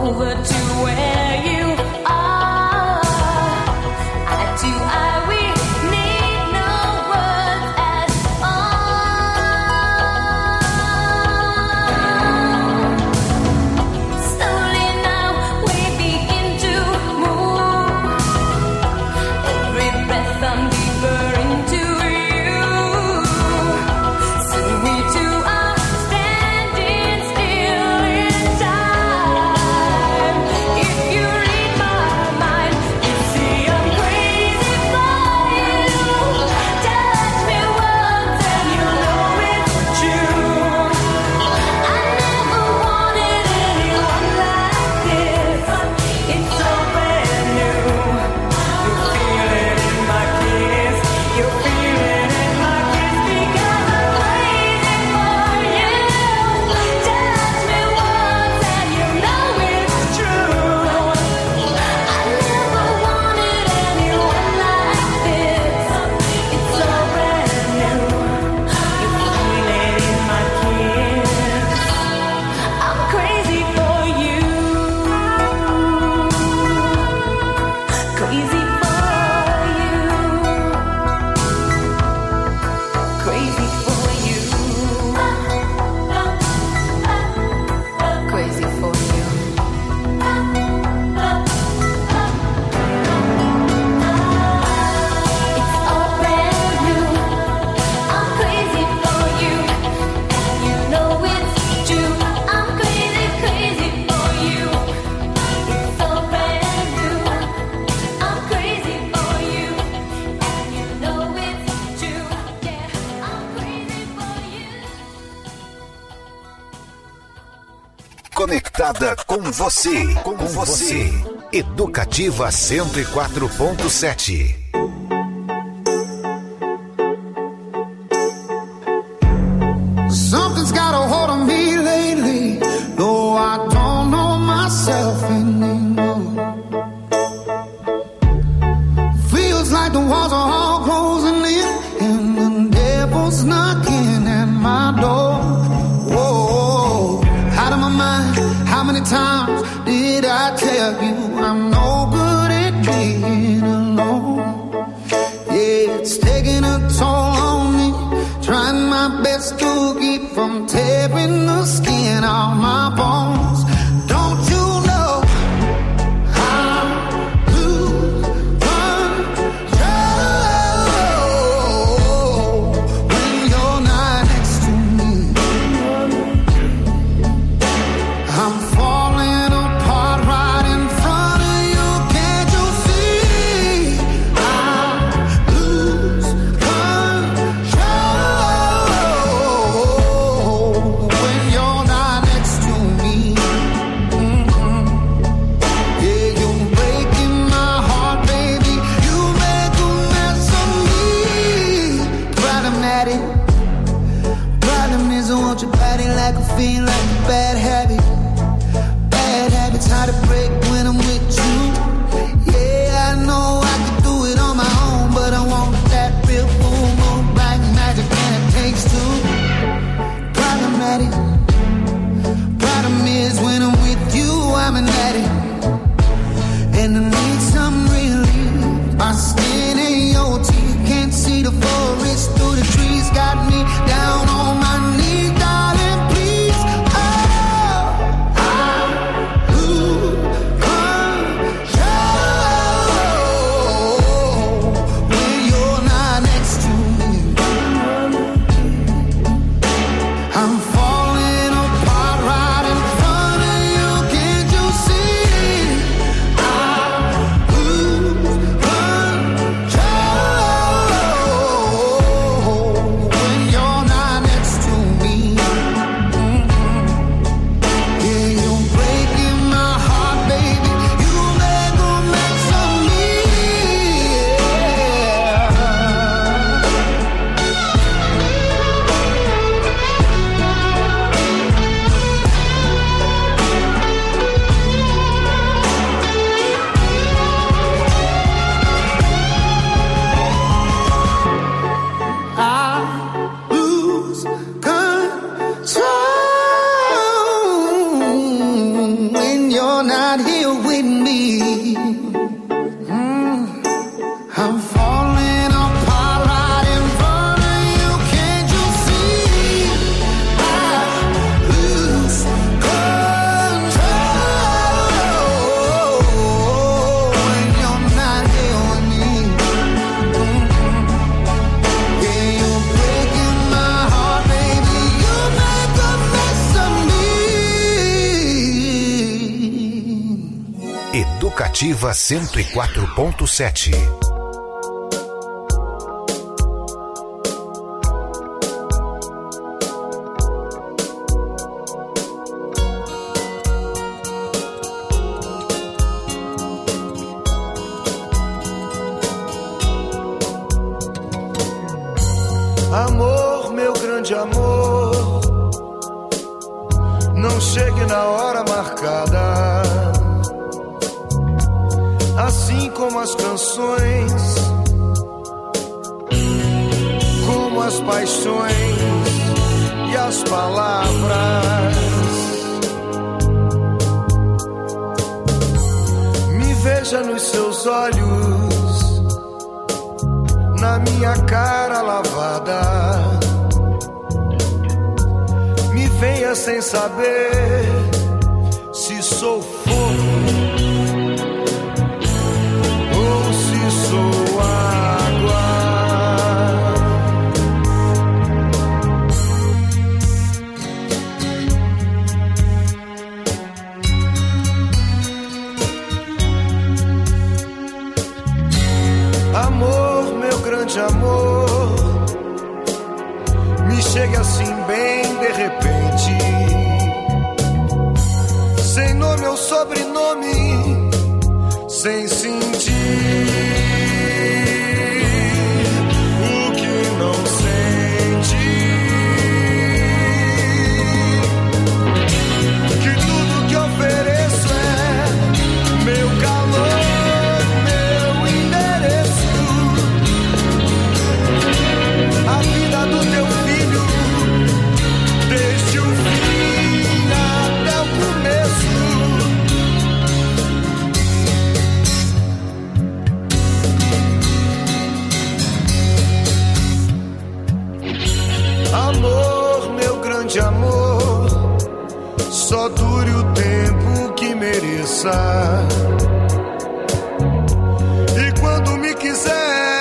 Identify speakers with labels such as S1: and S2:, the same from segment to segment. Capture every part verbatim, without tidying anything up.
S1: Conectada com você, com você. Educativa cento e quatro ponto sete.
S2: Something's got a hold on me lately, though I don't know myself anymore. Feels like the walls are all closing in, and the devil's knocking at my door. Whoa, out of my mind, how many times did I tell you I'm no good at being alone? Yeah, it's taking a toll on me, trying my best to keep from tearing the skin off my bones. Don't you know how to run control when you're not next to me? I'm falling apart.
S1: Educativa cento e quatro ponto sete.
S3: Amor, meu grande amor, não chegue na hora marcada. Assim como as canções, como as paixões e as palavras. Me veja nos seus olhos, na minha cara lavada. Me venha sem saber se sou fogo ou se sou água. Amor, meu grande amor, me chegue assim bem de repente, sem nome ou sobrenome, sem sentir o que não sente. Que tudo que ofereço é meu calor, a vida do teu filho, desde o fim até o começo. Amor, meu grande amor, só dure o tempo que mereça. E quando me quiser,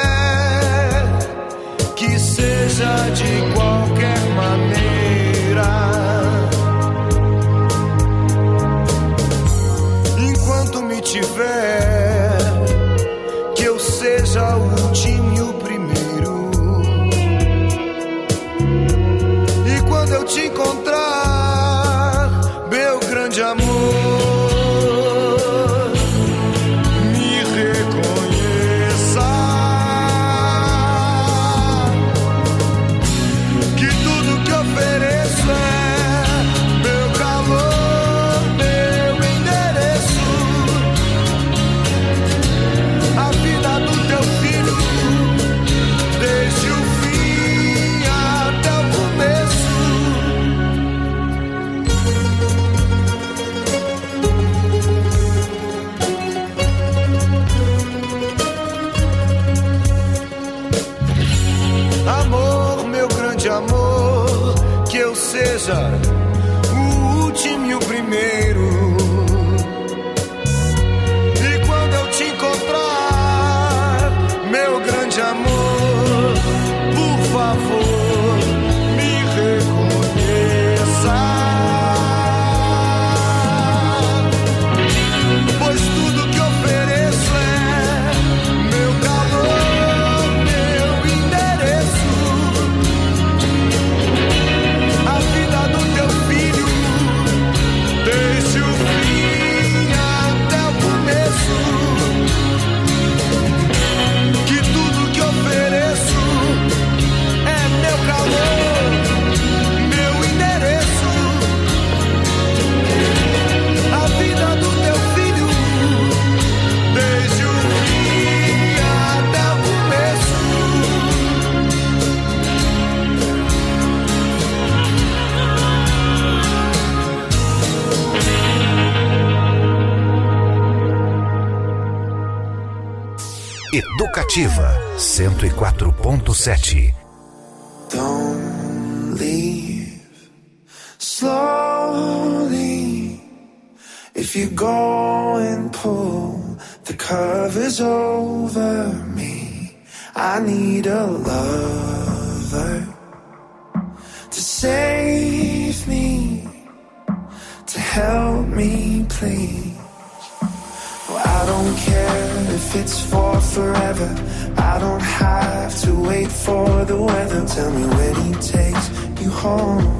S3: que seja de qualquer maneira. Enquanto me tiver, que eu seja o último e o primeiro. E quando eu te encontrar, meu grande amor, me reconheça. Ofereço é meu calor, meu endereço, a vida do teu filho, desde o fim até o começo. Amor, meu grande amor, que eu seja o último e o primeiro. E quando eu te encontrar, meu grande amor, por favor, me reconheça. Pois tudo que ofereço é meu calor, meu endereço, a vida do teu filho, desde o fim até o começo. Que tudo que ofereço é meu calor, meu endereço, a vida do teu filho, desde o fim até o começo.
S1: Educativa cento e quatro ponto sete.
S4: Don't leave slowly. If you go and pull the covers over me, I need a lover to save me, to help me please. Well, I don't care if it's for forever. I don't have to wait for the weather. Tell me when he takes you home.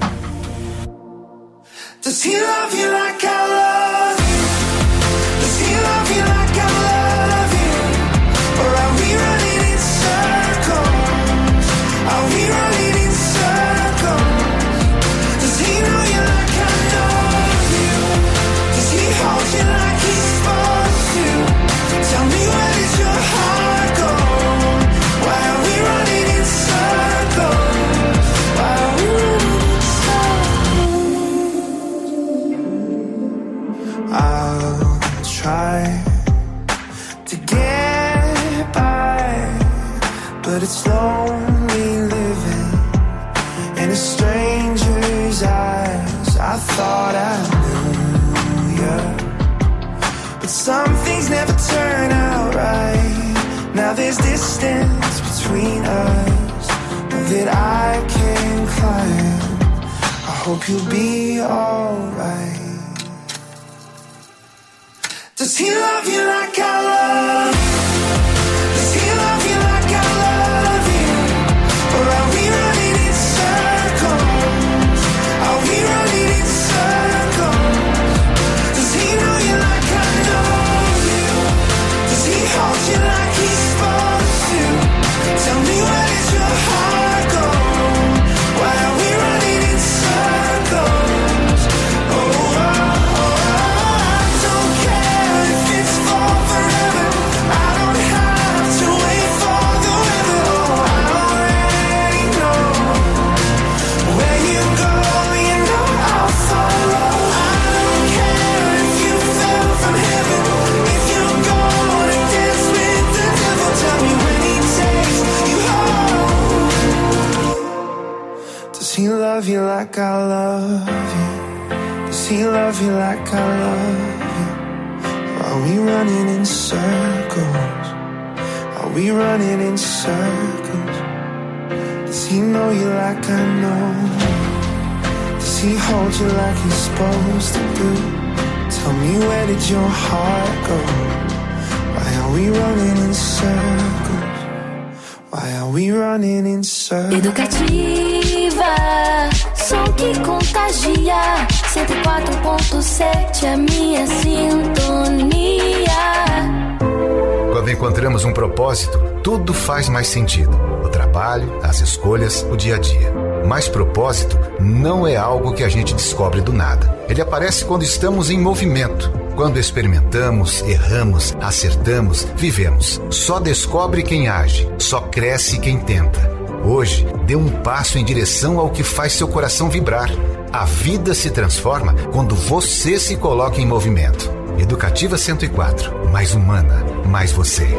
S4: Does he love you like I love you? Does he love you like I love you? Or are we running in circles? Are we running in circles? Does he know you like I know you? Does he hold you like he's supposed to? Tell me where does your heart go? Why are we running in circles? Why are we running in circles? I'll try to get by, but it's lonely living in a stranger's eyes. I thought I knew ya, but some things never turn out right. Now there's distance between us that I can climb. I hope you'll be alright. Does he love you like I love you? Does he love you like I love you? Or are we running in circles? Are we running in circles? Does he know you like I know you? Does he hold you like he's supposed to? Tell me where does your heart go? Why are we running in circles? Oh, oh, oh, I don't care if it's for forever. I don't have to wait for the weather. Oh, I already know where you go, you know I'll follow. I don't care if you fell from heaven, if you're gonna dance with the devil. Tell me when he takes you home. Does he love you like I love you? Does he love you like I love you? Are we running in circles? Are we running in circles? Does he know you like I know? Does he hold you like he's supposed to do? Tell me where did your heart go? Why are we running in circles? Why are we running in circles?
S5: Educativa, som que contagia. cento e quatro ponto sete, a minha sintonia.
S1: Quando encontramos um propósito, tudo faz mais sentido. O trabalho, as escolhas, o dia a dia. Mas propósito não é algo que a gente descobre do nada. Ele aparece quando estamos em movimento. Quando experimentamos, erramos, acertamos, vivemos. Só descobre quem age, só cresce quem tenta. Hoje, dê um passo em direção ao que faz seu coração vibrar. A vida se transforma quando você se coloca em movimento. Educativa cento e quatro. Mais humana, mais você.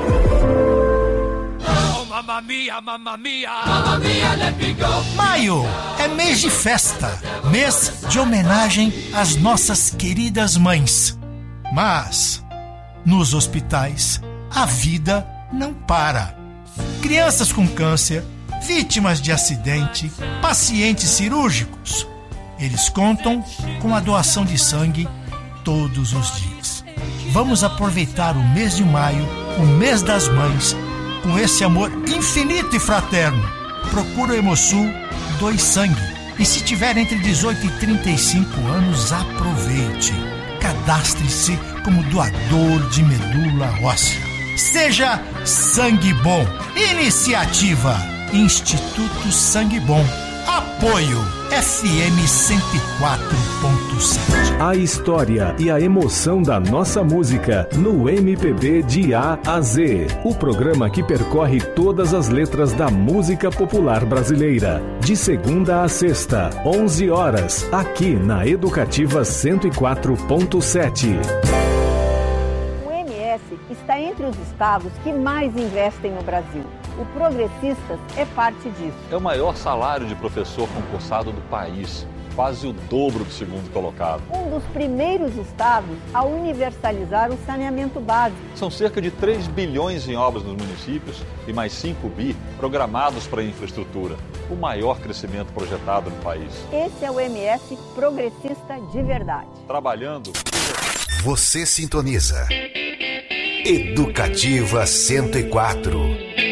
S3: Oh, mamma mia, mamma mia, mamma mia, let me go.
S6: Maio é mês de festa, mês de homenagem às nossas queridas mães. Mas, nos hospitais, a vida não para. Crianças com câncer, vítimas de acidente, pacientes cirúrgicos. Eles contam com a doação de sangue todos os dias. Vamos aproveitar o mês de maio, o mês das mães, com esse amor infinito e fraterno. Procura o Hemosul, doe sangue. E se tiver entre dezoito e trinta e cinco anos, aproveite. Cadastre-se como doador de medula óssea. Seja sangue bom. Iniciativa Instituto Sangue Bom. Apoio F M cento e quatro ponto sete.
S7: A história e a emoção da nossa música no M P B de A a Z. O programa que percorre todas as letras da música popular brasileira. De segunda a sexta, onze horas, aqui na Educativa cento e quatro ponto sete.
S8: O M S está entre os estados que mais investem no Brasil. O Progressistas é parte disso.
S9: É o maior salário de professor concursado do país, quase o dobro do segundo colocado.
S8: Um dos primeiros estados a universalizar o saneamento básico.
S9: São cerca de três bilhões em obras nos municípios e mais cinco bi programados para a infraestrutura. O maior crescimento projetado no país.
S8: Esse é o M S progressista de verdade.
S9: Trabalhando.
S1: Você sintoniza Educativa cento e quatro.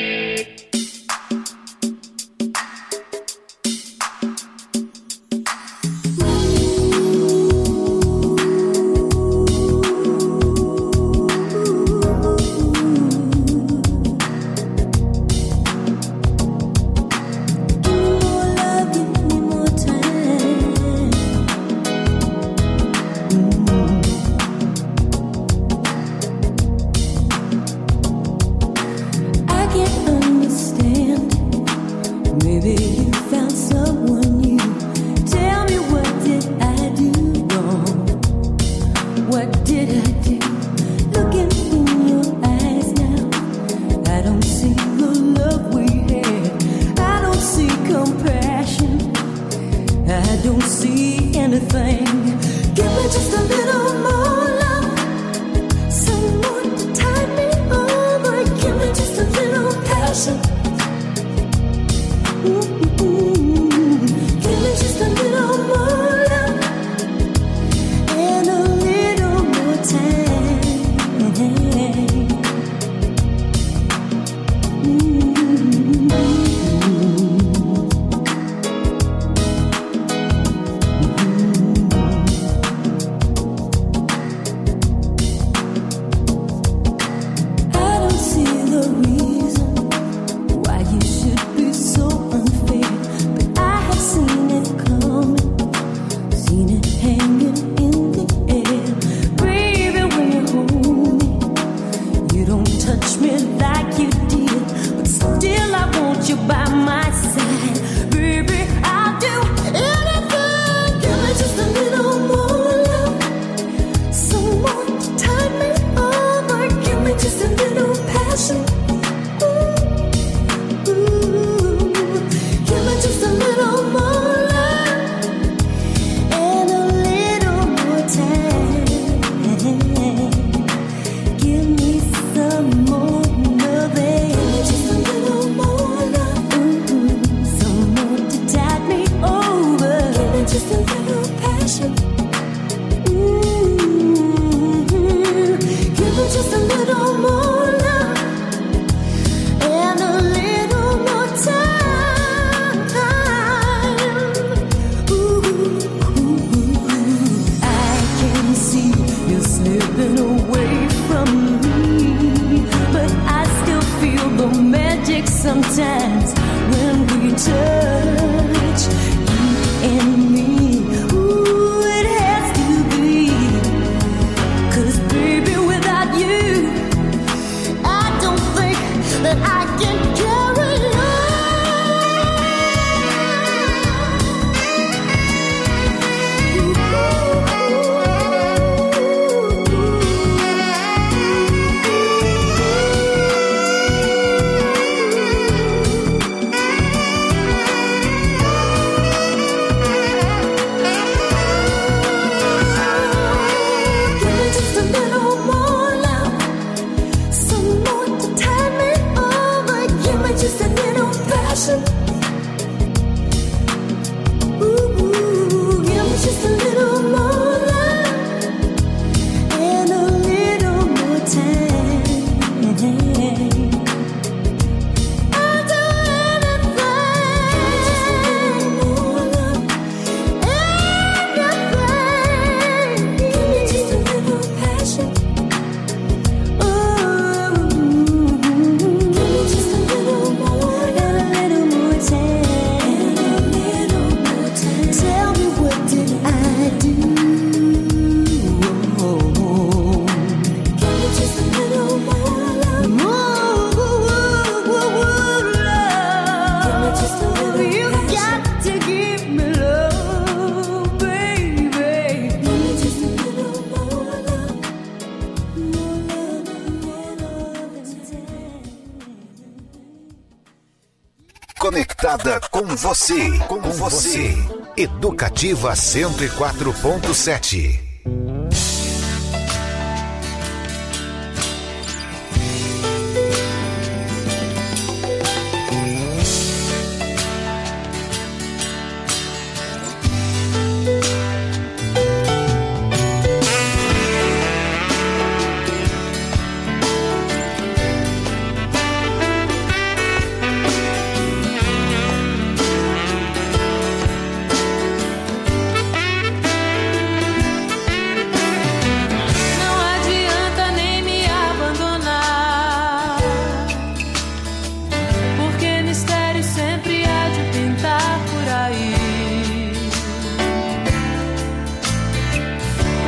S1: Conectada com você, com você. Educativa cento e quatro ponto sete.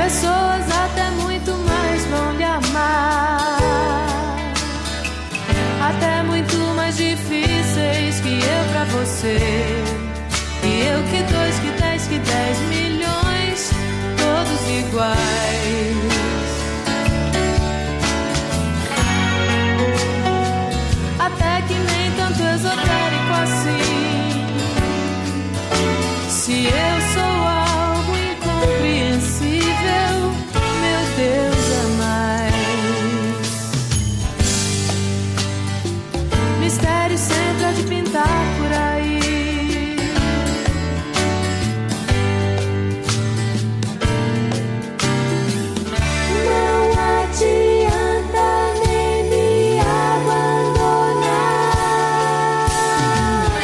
S10: Pessoas até muito mais vão lhe amar, até muito mais difíceis que eu pra você. E eu que dois, que dez, que dez milhões, todos iguais. Até que nem tanto esotérico assim. Se eu sou algo incompreensível, meu Deus é mais. Mistério sempre há de pintar por aí.
S5: Não adianta nem me abandonar,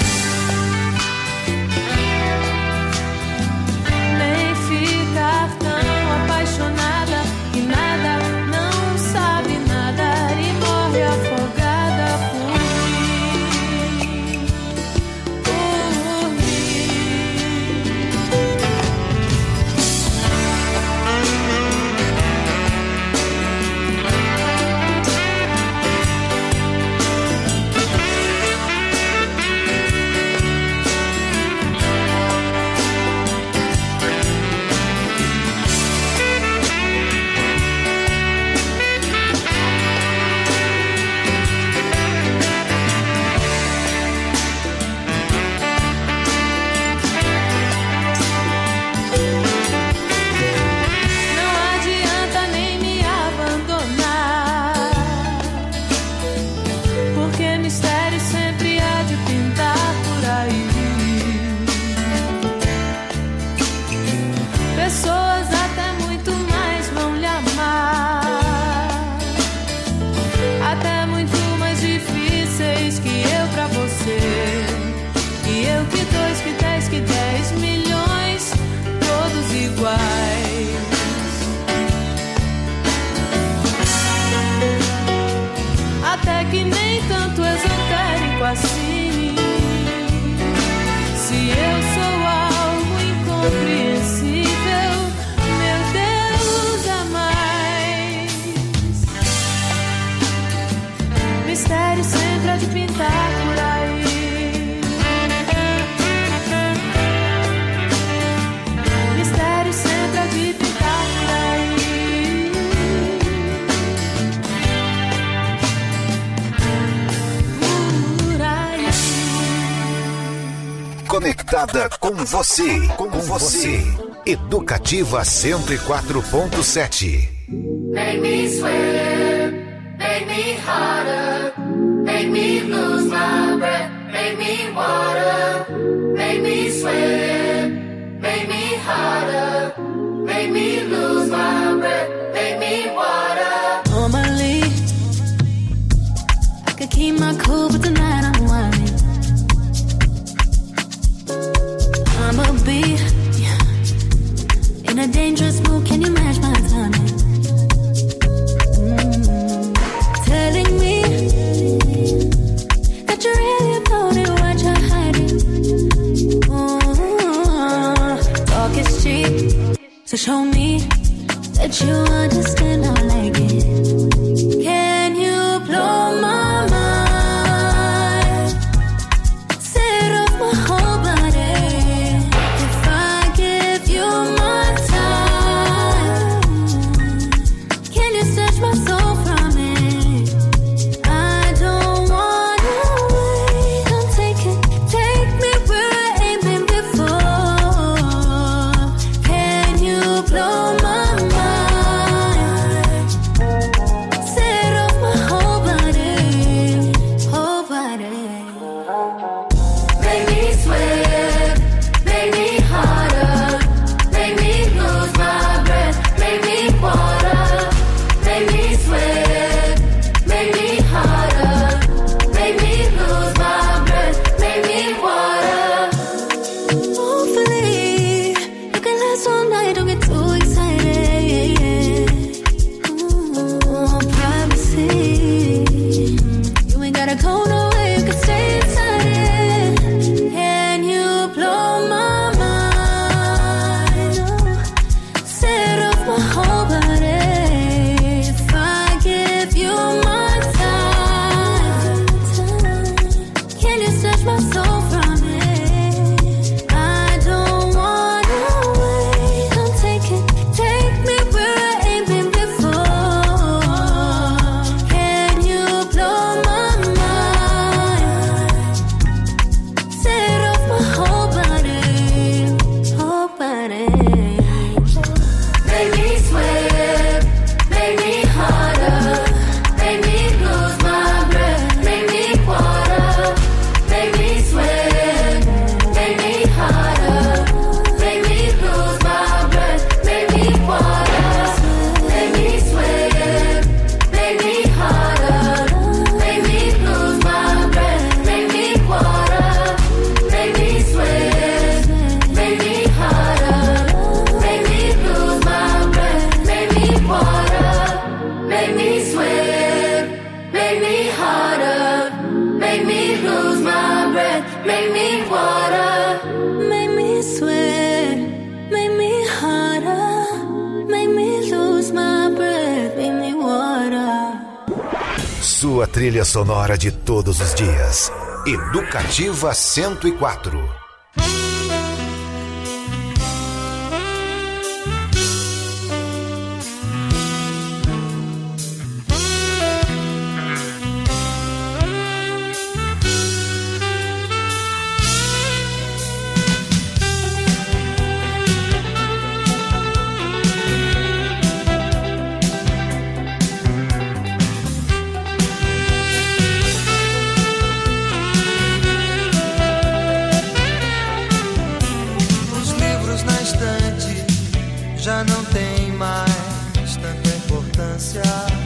S10: Nem ficar tão apaixonada que nada, não sabe nada e morre afogada por mim, por mim. Não adianta nem me abandonar, porque mistério sempre há de pintar por aí. Pessoas até muito mais vão lhe amar, até muito mais difíceis que eu pra você. E eu que dois, que dez, que dez milhões, todos iguais. Até que nem tanto esotérico assim. Se eu sou algo incompreensível, meu Deus é mais. Mistério sempre há de pintar por aí. Mistério sempre há de pintar por aí. Por aí.
S1: Conectada com você, com você. Educativa cento e quatro ponto sete.
S5: make me sweat, make me harder, make me lose my breath, make me water, make me sweat, make me harder, make me lose my breath, make me water.
S10: Normally, I could keep my cool, but tonight I'm whining. I'ma be in a dangerous mood. Can you match my timing? Mm, telling me that you really about it, what you're hiding. Mm, talk is cheap, so show me that you understand. I like it. Can you blow my mind? Set off my whole body. If I give you my time, can you snatch my soul from it? I don't wanna wait. Come take it, take me where I ain't been before. Can you blow my mind?
S1: sua trilha sonora de todos os dias. Educativa cento e quatro.
S3: Já não tem mais tanta importância.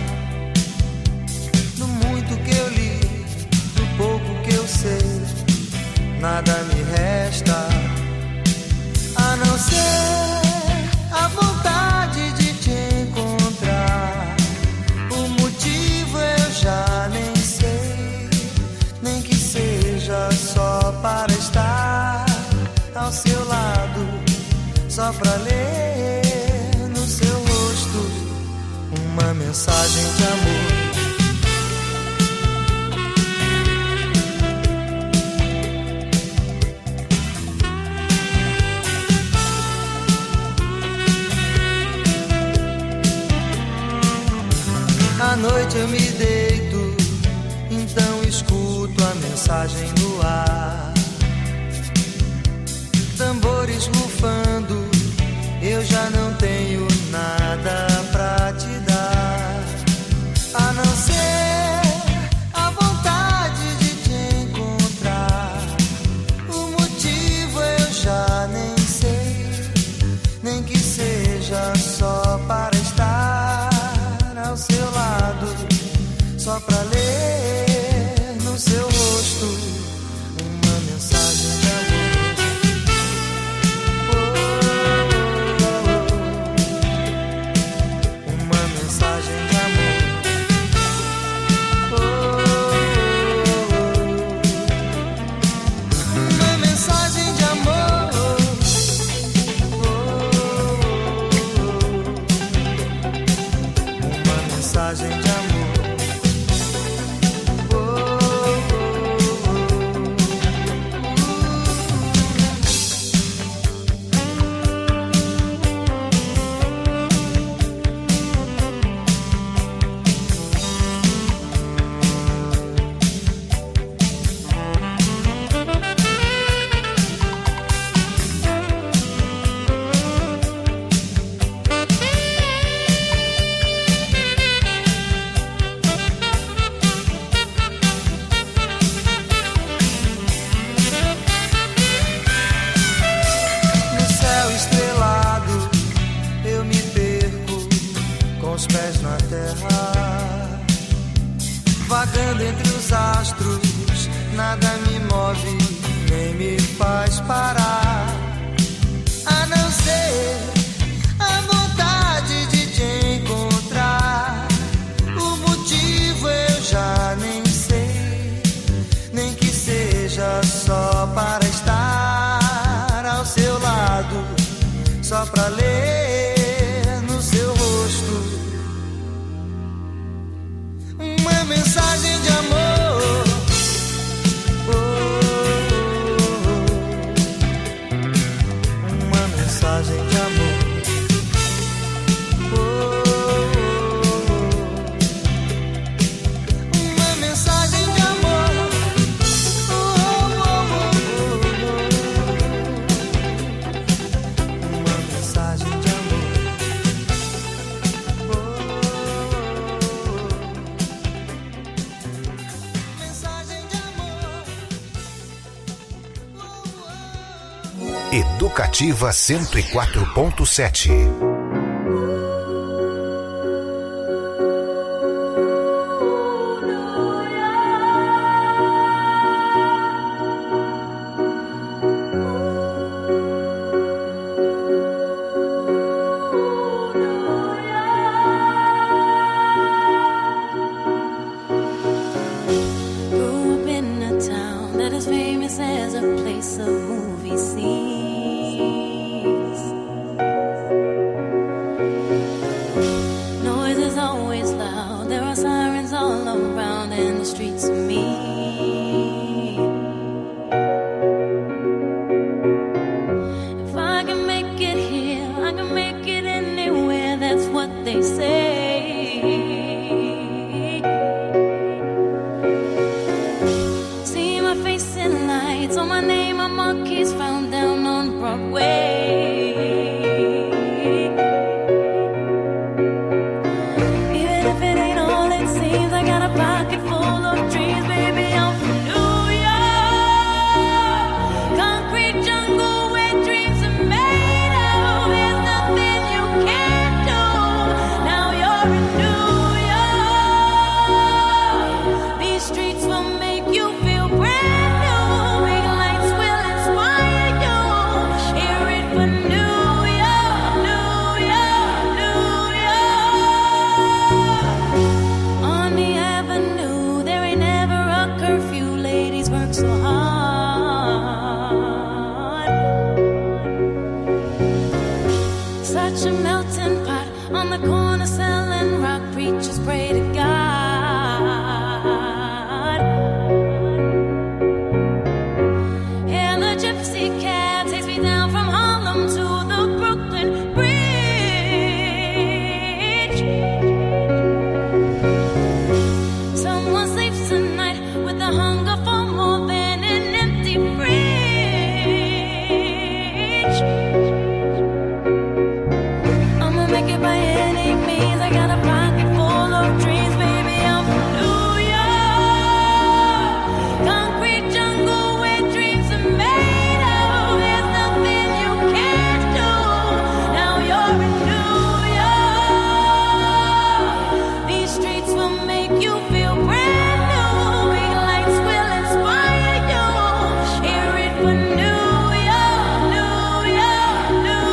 S3: Do muito que eu li, do pouco que eu sei, nada me resta a não ser a vontade de te encontrar. O motivo eu já nem sei, nem que seja só para estar ao seu lado, só pra ler no seu rosto uma mensagem de amor. À noite eu me deito, então escuto a mensagem no ar. Tambores rufando, eu já não tenho nada pra te dar, a não ser a vontade de te encontrar. O motivo eu já nem sei, nem que seja só para estar ao seu lado, só pra ler no seu rosto uma mensagem de amor. Vagando entre os astros, nada me move, nem me faz parar, a não ser a vontade de te encontrar. O motivo eu já nem sei, nem que seja só para estar ao seu lado, só pra ler no seu rosto uma mensagem de amor. Oh, oh, oh. Uma mensagem de amor. Oh, oh, oh. Uma mensagem de amor. Oh, oh, oh, oh. Uma mensagem de amor.
S1: Educativa cento e quatro ponto sete.
S10: Grew up in a town that is famous as a place of movie scenes. they say. See my face in lights, on my name, a marquee's found down on Broadway. Even if it ain't all it seems, I got a pocket full of dreams, baby. I'm from New York, concrete jungle where dreams are made of. There's nothing you can't do. Now you're in New York. These streets will make you feel brand new. Big lights will inspire you. Hear it for New York, New York, New York. On the avenue, there ain't never a curfew. Ladies work so hard. Such a melting pot on the corner selling rock. Preachers pray to God. And the gypsy cab takes me down from Harlem to the Brooklyn Bridge. Someone sleeps tonight with the hunger for more than an empty fridge. I'ma make it by any means. I got a pocket full of dreams, baby. I'm from New York, concrete jungle where dreams are made of. There's nothing you can't do. Now you're in New York. These streets will make you feel brand new. Big lights will inspire you. Hear it for New York, New York, New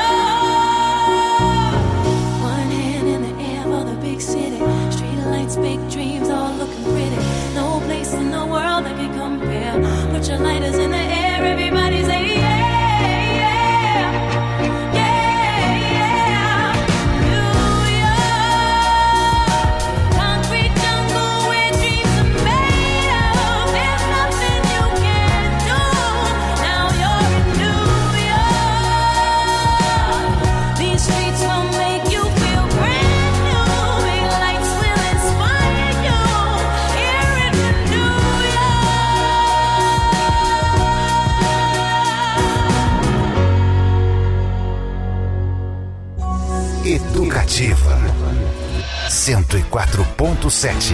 S10: York. One hand in the air for the big city. Street lights, big dreams, all looking pretty. No place in the world that can compare. Put your lighters in the air, everybody say yeah, yeah, yeah, yeah. New York, concrete jungle where dreams are made of. There's nothing you can't do. Now you're in New York. These streets will make you feel brand new. Big lights will inspire you. Hear it for New
S1: Educativa cento e quatro ponto sete.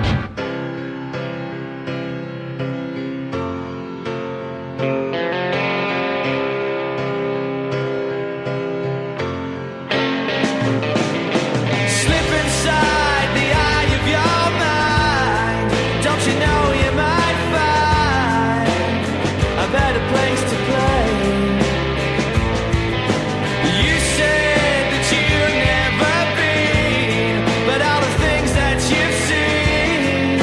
S3: Slip inside the eye of your mind. Don't you know you might find a better place to play? You said that you've never been, but all the things that you've seen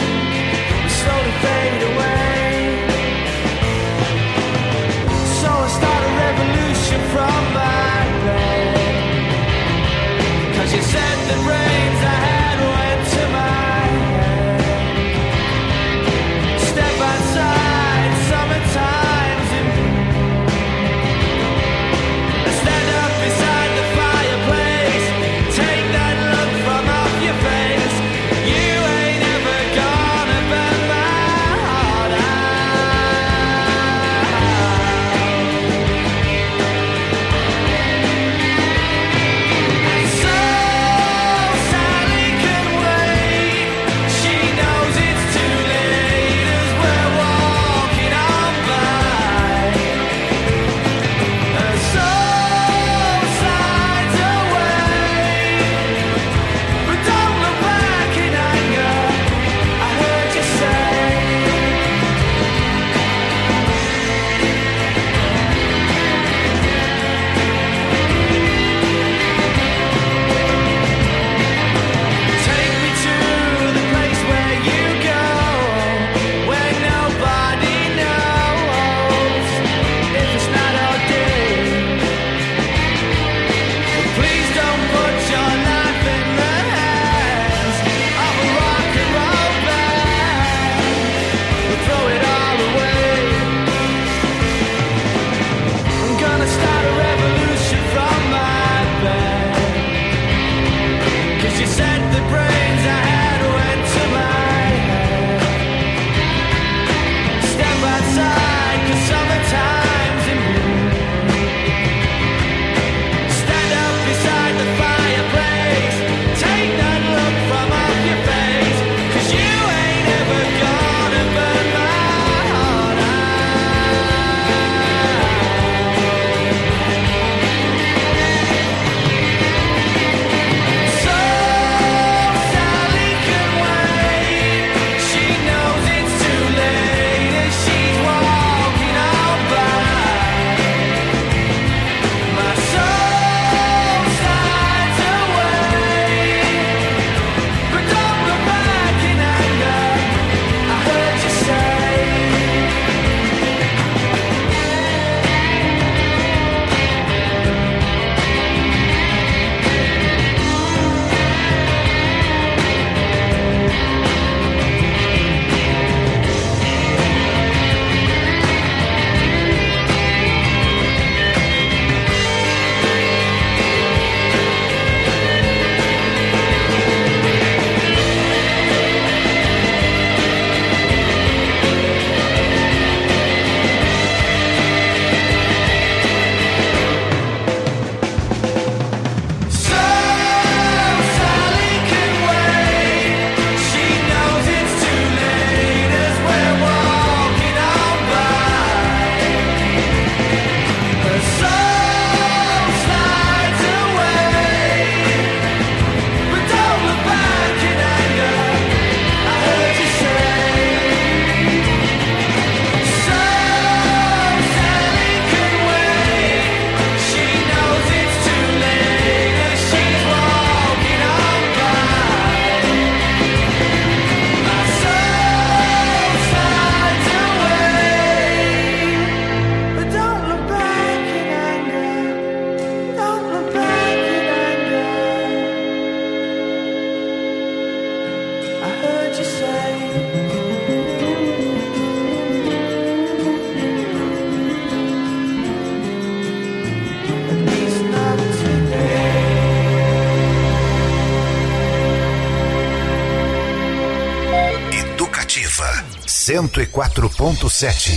S1: cento e quatro ponto sete.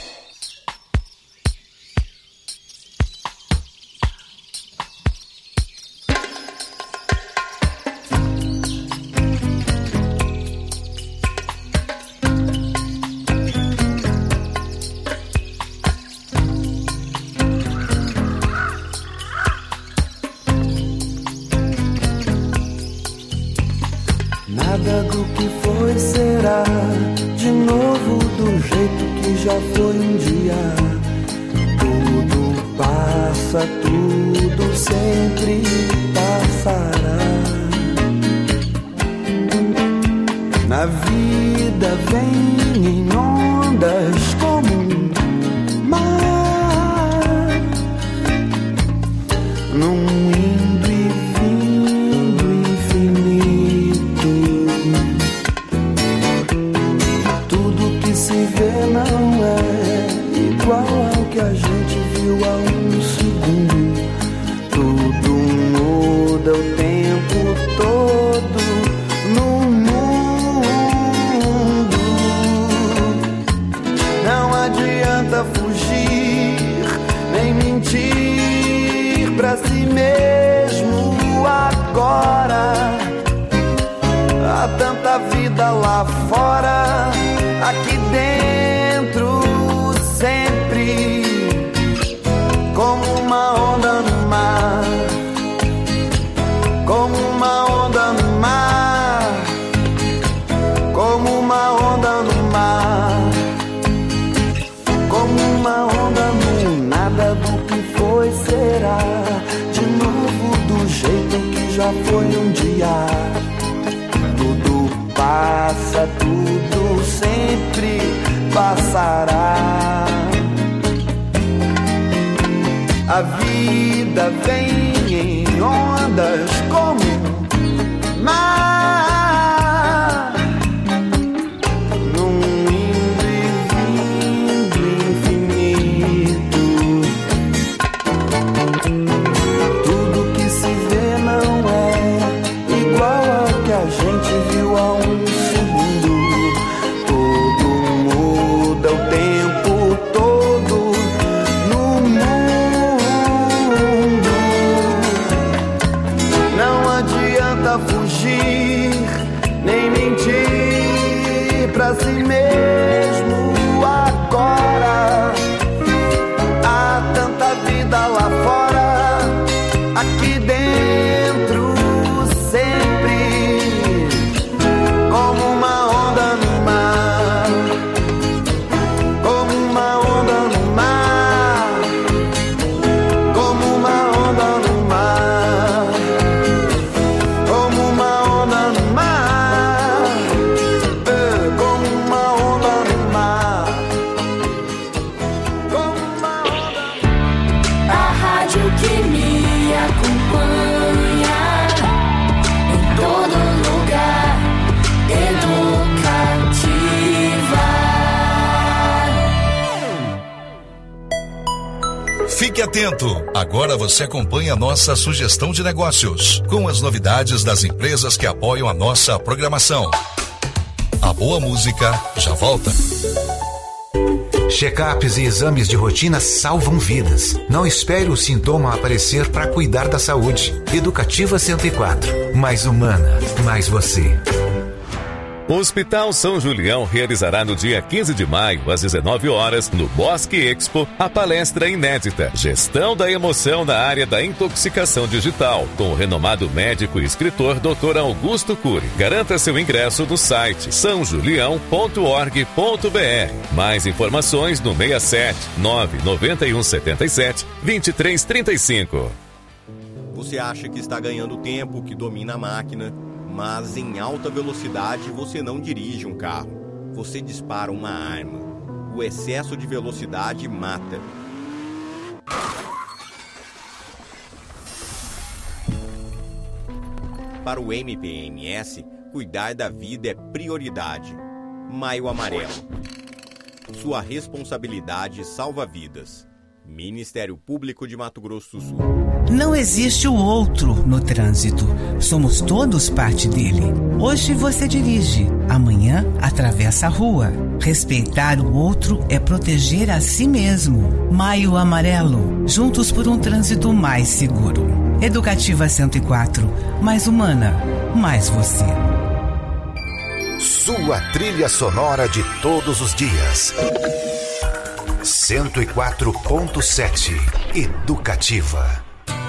S3: Nada do que foi será de novo do jeito que já foi um dia. Tudo passa, tudo sempre passará. Na vida vem em ondas como um mar, num indo e vindo infinito. Tudo que se vê não é igual ao que a gente viu há um segundo. Tudo muda o tempo todo no mundo. Não adianta fugir nem mentir pra si mesmo agora. Há tanta vida lá fora, aqui dentro sempre como uma onda no mar, como uma onda no mar, como uma onda no mar, como uma onda no nada do que foi será de novo do jeito que já foi um dia. Tudo passa, tudo sempre passará. A vida vem em ondas como mar, num indo e vindo infinito. Tudo que se vê não é igual ao que a gente viu há um segundo. Tudo muda o tempo todo no mundo. Não adianta fugir nem mentir pra si mesmo agora. Há tanta vida lá fora, aqui dentro sempre como uma onda no mar, como uma onda no mar, como uma onda no mar, como uma onda no mar, eh, como uma onda no mar, como uma onda.
S10: A rádio que me acompanha em todo lugar, educativa.
S11: Fique atento! Agora você acompanha a nossa sugestão de negócios, com as novidades das empresas que apoiam a nossa programação. A boa música já volta.
S1: Check-ups e exames de rotina salvam vidas. Não espere o sintoma aparecer para cuidar da saúde. Educativa cento e quatro. Mais humana, mais você.
S7: O Hospital São Julião realizará no dia quinze de maio, às dezenove horas, no Bosque Expo, a palestra inédita Gestão da Emoção na área da intoxicação digital, com o renomado médico e escritor doutor Augusto Cury. Garanta seu ingresso no site são julião ponto org ponto br. Mais informações no seis sete nove nove um sete sete dois três três cinco.
S12: Você acha que está ganhando tempo, que domina a máquina, mas em alta velocidade você não dirige um carro. Você dispara uma arma. O excesso de velocidade mata. Para o M P M S, cuidar da vida é prioridade. Maio Amarelo. Sua responsabilidade salva vidas. Ministério Público de Mato Grosso do Sul.
S13: Não existe o outro no trânsito. Somos todos parte dele. Hoje você dirige, amanhã atravessa a rua. Respeitar o outro é proteger a si mesmo. Maio Amarelo, juntos por um trânsito mais seguro. Educativa cento e quatro, mais humana, mais você.
S1: Sua trilha sonora de todos os dias. cento e quatro ponto sete Educativa.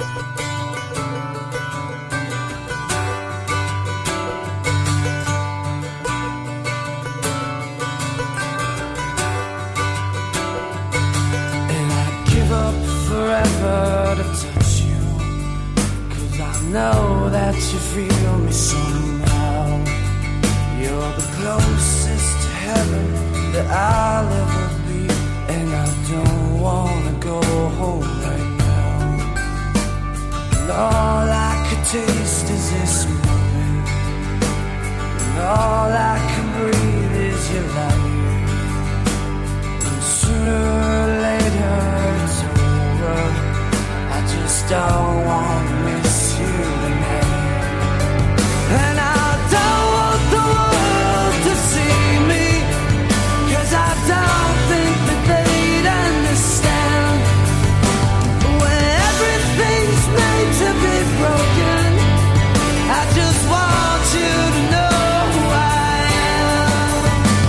S3: Forever to touch you, 'cause I know that you feel me somehow. You're the closest to heaven that I'll ever be, and I don't wanna go home right now. And all I could taste is this moment, and all I can breathe is your light. And sooner or later it's over, I just don't want to miss you tonight. And I don't want the world to see me, 'cause I don't think that they'd understand. When everything's made to be broken, I just want you to know who I am.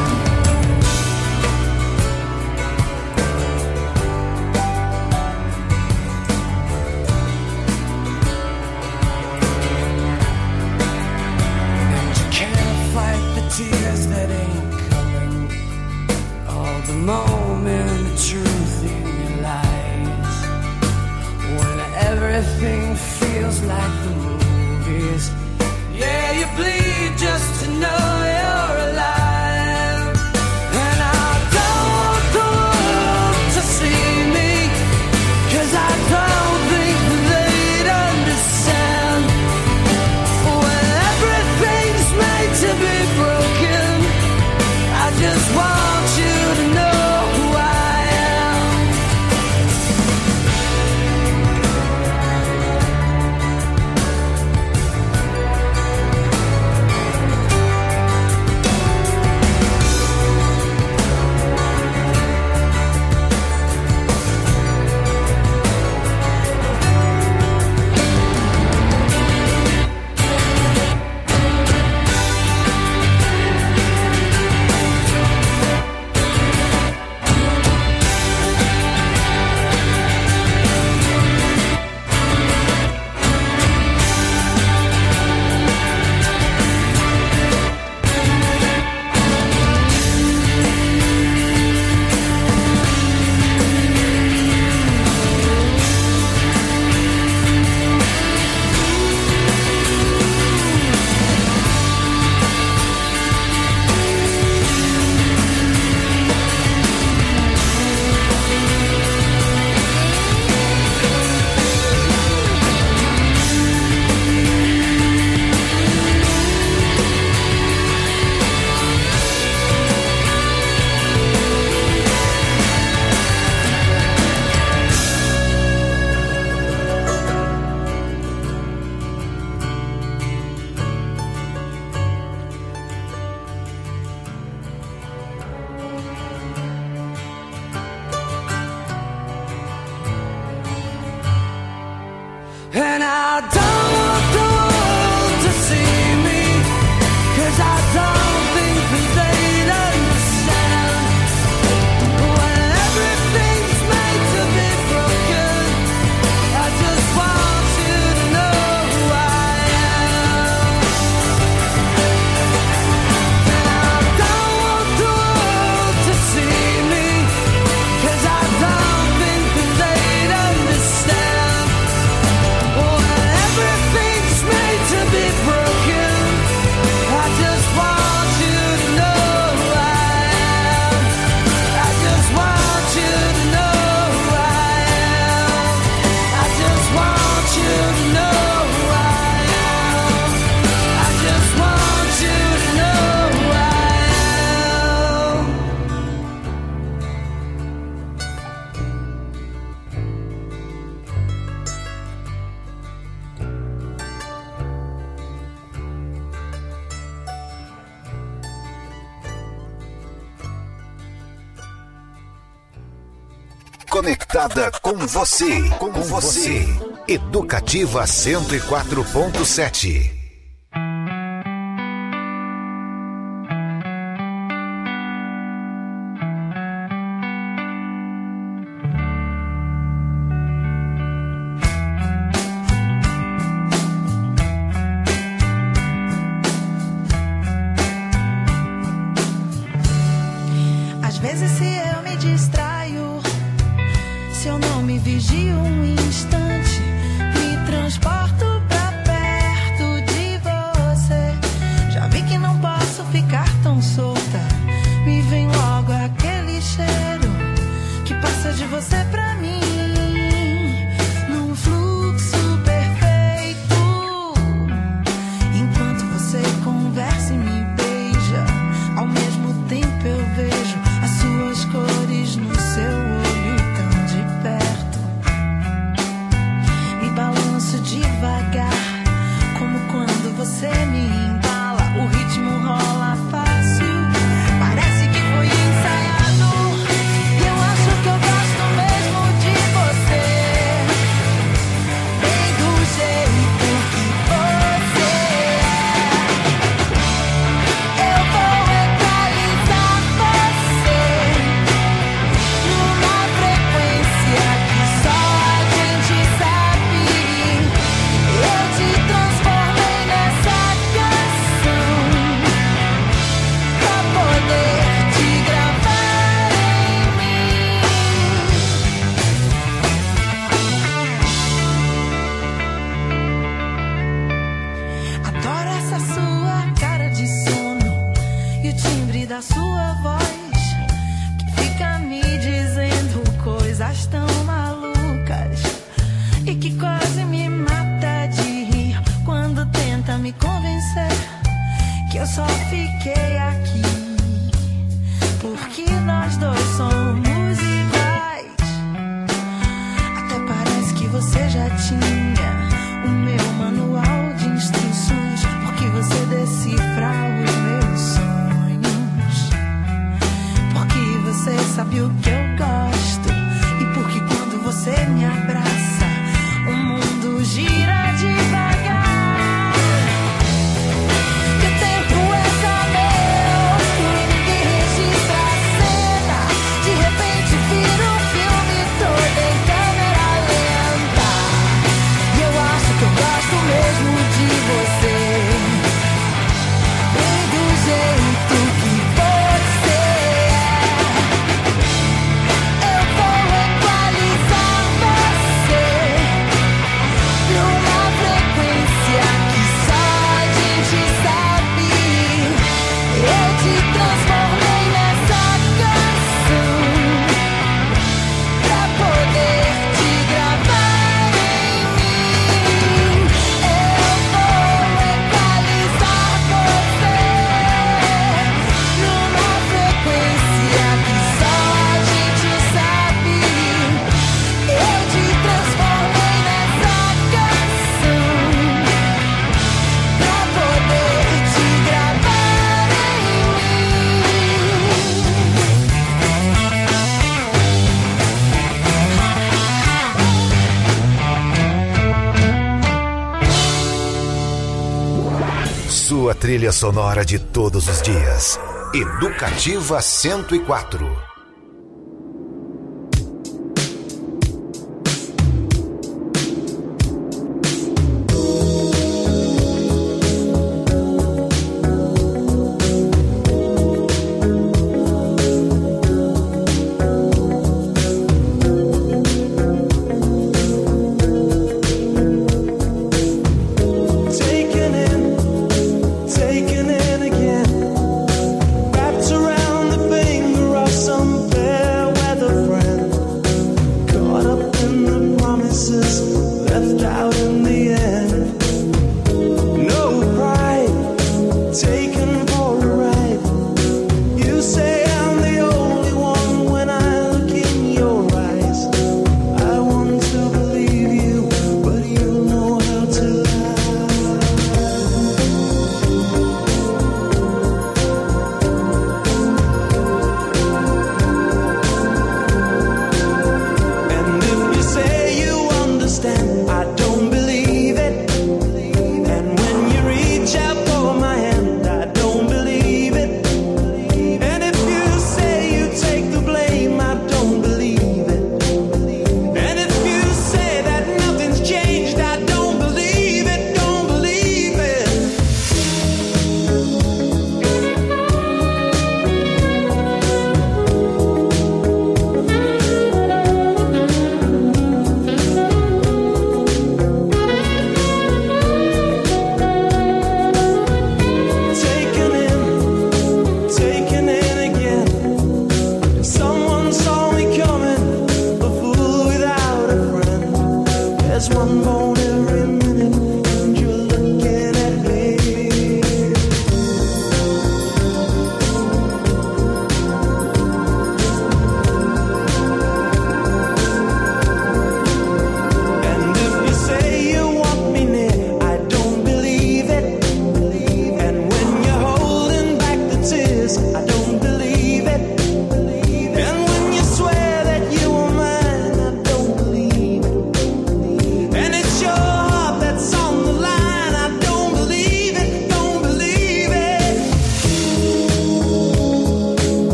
S3: And you can't fight the tears that ain't coming, all the moment of truth in your lies. When everything feels like the movies, yeah, you bleed just to know you're alive. And I don't want the world to see me, 'cause I don't think that they'd understand. When everything's made to be broken, I just want you to know who I am.
S1: conectada com você, com você. Educativa cento e quatro ponto sete.
S14: Às vezes se eu me distraio, se eu não me vigio um instante, me transporto pra perto de você. Já vi que não posso ficar tão solta, me vem logo aquele cheiro que passa de você pra mim, num fluxo perfeito. Enquanto você conversa e me beija, ao mesmo tempo eu vejo as suas cores no seu olho tão de perto. Me balanço devagar, como quando você me embala. O ritmo rola fácil, parece que foi ensaiado. E eu acho que eu gosto mesmo de você, bem do jeito que você é. Eu vou equalizar você numa frequência que só a gente sabe. Eu te transformei nessa canção pra poder te gravar em mim. Adoro essa sua cara de sono e o timbre da sua voz, que fica me dizendo coisas tão malucas e que quase me mata de rir quando tenta me convencer que eu só fiquei aqui porque nós dois somos iguais. Até parece que você já tinha o meu manual de instruções, porque você decifra os meus sonhos, porque você sabe o que eu gosto e porque quando você me abraça o mundo gira devagar. Que o tempo é só meu e ninguém registra a cena. De repente vira um filme todo em câmera lenta. E eu acho que eu gosto mesmo de você, bem do jeito que você é. Eu vou equalizar você numa frequência que só a gente sabe. Eu te transformei nessa canção pra poder te gravar em mim. Eu vou equalizar você numa frequência que só a gente sabe. Eu te transformei nessa canção pra poder te gravar em
S1: Sua trilha sonora de todos os dias. Educativa cento e quatro.
S4: Taken in, taken in again, wrapped around the finger of some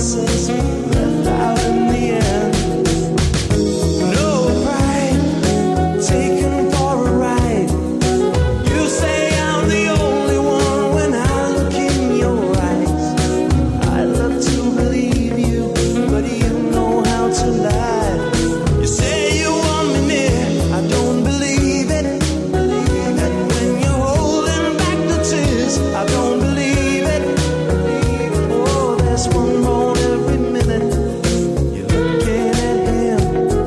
S4: promises left out in the end. No pride, taken for a ride. You say I'm the only one when I look in your eyes. I love to believe you, but you know how to lie. You say you want me near, I don't believe it. And when you're holding back the tears, I don't believe it. Oh, there's one more every minute. You're looking at him,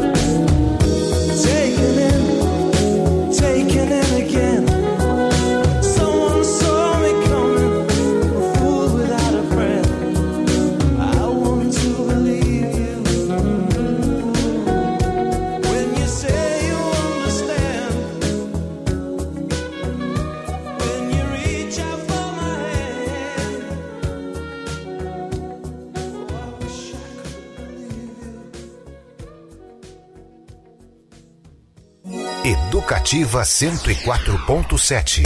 S4: taking in, taking in again. Someone saw me coming, a fool without a friend. I want to believe you. When you say you understand, when you reach out for my hand, oh, I wish I could believe you.
S1: Educativa cento e quatro ponto sete.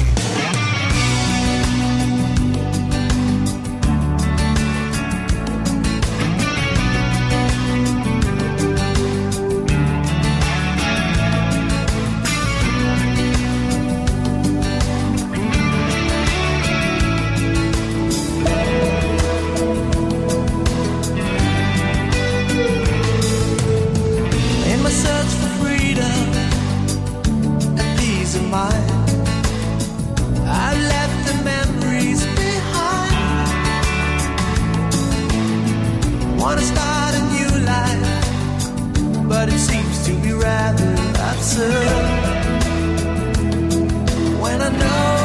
S4: In my search for freedom and peace of mind, I've left the memories behind. Wanna start a new life, but it seems to be rather absurd. When I know